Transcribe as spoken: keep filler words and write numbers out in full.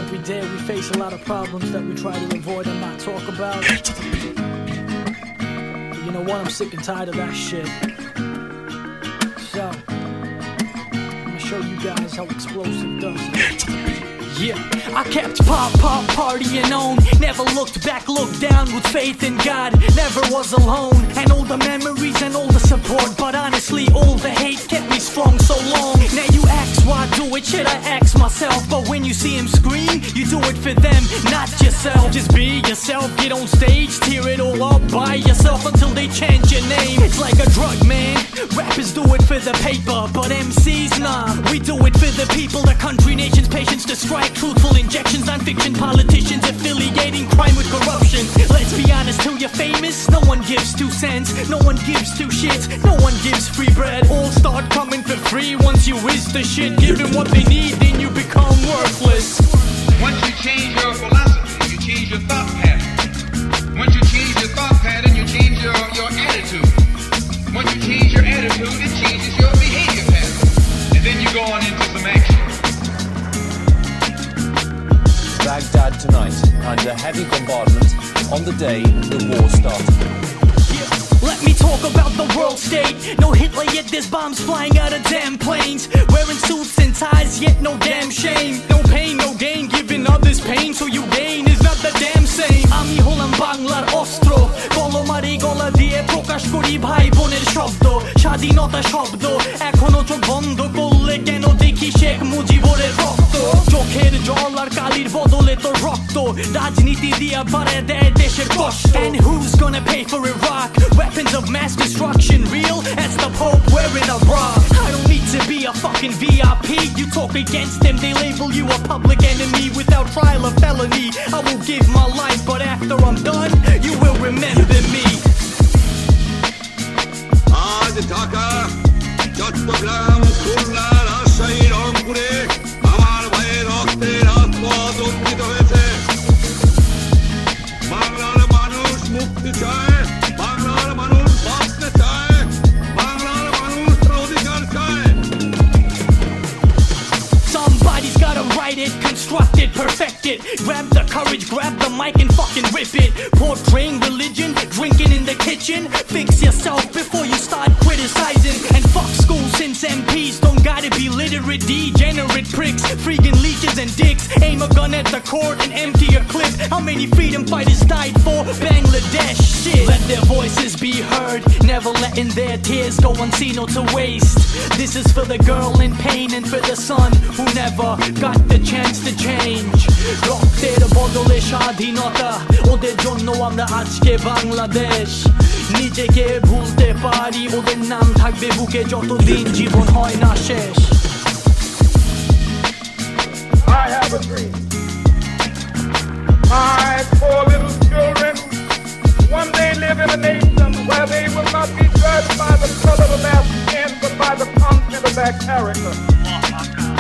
Every day we face a lot of problems that we try to avoid and not talk about. But you know what? I'm sick and tired of that shit. So, I'm gonna show you guys how explosive does it. Yeah, I kept pop, pop, partying on. Never looked back, looked down with faith in God. Never was alone. And all the memories and all the support, but honestly, all the hate kept me strong so long. Now you ask why I do it, should I ask myself? But when you see him scream, you do it for them, not yourself. Just be yourself, get on stage, tear it all up by yourself until they change your name. It's like a drug, man. Rappers do it for the paper, but M Cs, nah. We do it for the people, the country, nations, patience to strike. Truthful injections, non-fiction politicians affiliating crime with corruption. Let's be honest, till you're famous, no one gives two cents, no one gives two shits, no one gives free bread. All start coming for free once you is the shit. Give them what they need, then you become worthless. Once you change your philosophy, you change your thought pattern. Once you change your thought pattern, you change your, your attitude. Once you change your attitude, it changes your behavior pattern. And then you go on into some action. Baghdad tonight, under heavy bombardment, on the day the war started. Yeah. Let me talk about the world state. No Hitler yet, there's bombs flying out of damn planes. Wearing suits and ties, yet no damn shame. No pain, no gain, giving others pain, so you gain is not the damn same. আমি হলাম বাংলার অস্ত্র, কলমারি গলা দিয়ে প্রকাশ করি ভাই বোনের শব্দ। স্বাধীনতা শব্দ এখনো চোখ বন্ধ করলে কেন দেখি শেখ মুজিবুরের রক্ত। চোখের জল আর কালির বদলে তো রক্ত, রাজনীতি দিয়া বাড়ে দেয় দেশের কষ্ট। And who's gonna pay for Iraq? Weapons of mass destruction real as the Pope wearing a bra. I don't need to be a fucking V I P. You talk against them, they label you a public enemy without trial or felony. I will give my life, but after I'm done, you will remember me. আজ ঢাকা, চট্টগ্রাম, খুলনা, রাজশাহী, রংপুরে আমার ভাইয়ের রক্তে রাজপথ অর্পিত হয়েছে। বাংলার মানুষ মুক্তি চায়, বাংলার মানুষ বাঁচতে চায়, বাংলার মানুষ তার অধিকার চায়। Somebody's gotta write it, construct it, perfect it. Grab the courage, grab the mic and fucking rip it. Portraying religion, drinking in the kitchen. Fix yourself before you start criticizing. And fuck school since M Ps don't gotta be literate, degenerate pricks. Freaking leeches and dicks. Aim a gun at the court and empty a clip. How many freedom fighters died for Bangladesh? Shit. Let their voices be heard, never letting their tears go unseen or to waste. This is for the girl in pain and for the son who never got the chance to change. রক্তের বদলে স্বাধীনতা, ওদের জন্য আমরা আজকে বাংলাদেশ। নিজেকে ভুলতে পারি, ওদের নাম থাকবে বুকে যতদিন জীবন হয় না শেষ। I have a dream. My poor little children one day live in a nation where they will not be judged by the color of their skin, but by the content of their character.